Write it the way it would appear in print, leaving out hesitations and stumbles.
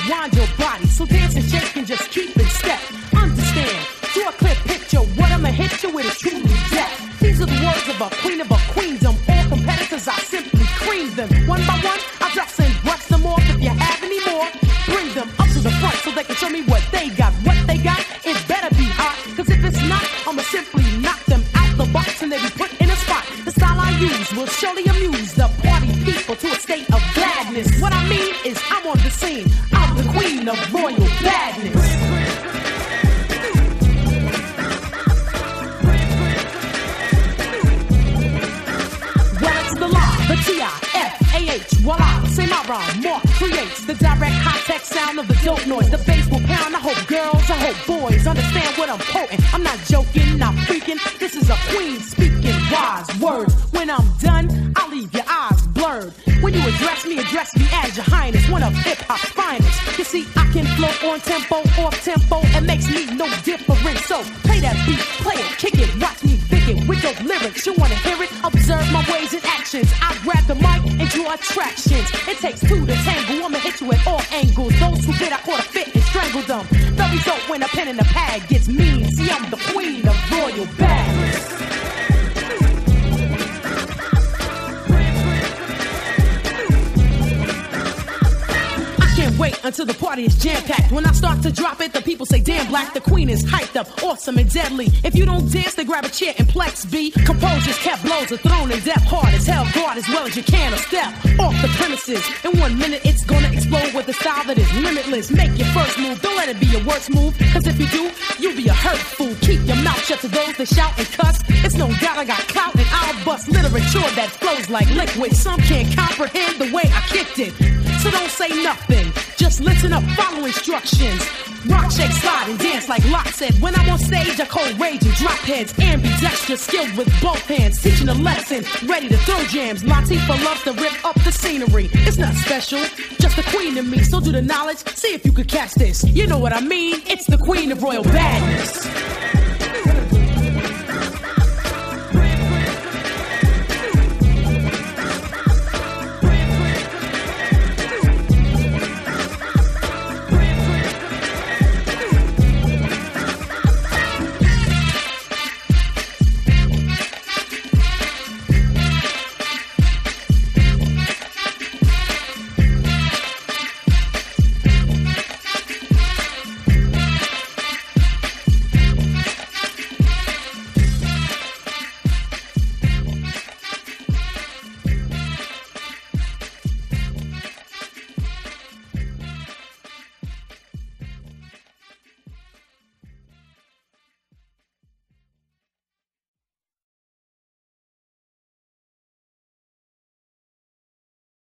wind your body. So dance and shake and just keep in step. Understand, to a clear picture, what I'ma hit you with is truly death. These are the words of a queendom. All competitors, I simply cream them. One by one, I dust and brush them off. If you have any more, bring them up to the front so they can show me what they got. What they got, it better be hot. Cause if it's not, I'ma simply knock them out the box and they be put in a spot. The style I use will surely amuse the party people to a state of gladness. What I mean is I'm on the scene. I'm the queen of royal badness. The T-I-F-A-H, voila, say my rhyme, Mark creates the direct high-tech sound of the dope noise. The bass will pound, I hope girls, I hope boys understand what I'm quoting. I'm not joking, not freaking, this is a queen speaking wise words. When I'm done, I'll leave your eyes blurred. When you address me as your highness, one of hip-hop's finest. You see, I can flow on tempo, off tempo, it makes me no different. So, play that beat, play it, kick it, watch me pick it with dope lyrics. You wanna hear it? Observe my ways and actions. I grab the mic and draw attractions. It takes two to tangle. I'ma hit you at all angles. Those who bit, I caught a fit and strangled them. The result when a pen and a pad gets mean. See, I'm the queen of royal badness. Wait until the party is jam-packed. When I start to drop it, the people say, damn, Black, the queen is hyped up, awesome and deadly. If you don't dance, then grab a chair and plex B. Composers kept blows are thrown in depth, hard as hell, guard as well as you can, a step off the premises. In 1 minute, it's gonna explode with a style that is limitless. Make your first move, don't let it be your worst move, cause if you do, you'll be a hurt fool. Keep your mouth shut to those that shout and cuss. It's no doubt I got clout and I'll bust literature that flows like liquid. Some can't comprehend the way I kicked it, so don't say nothing. Just listen up, follow instructions. Rock, shake, slide, and dance like Locke said. When I'm on stage, I cold rage and drop heads. Ambidextrous, skilled with both hands. Teaching a lesson, ready to throw jams. Latifah loves to rip up the scenery. It's not special, just the queen to me. So do the knowledge, see if you could catch this. You know what I mean, it's the queen of royal badness.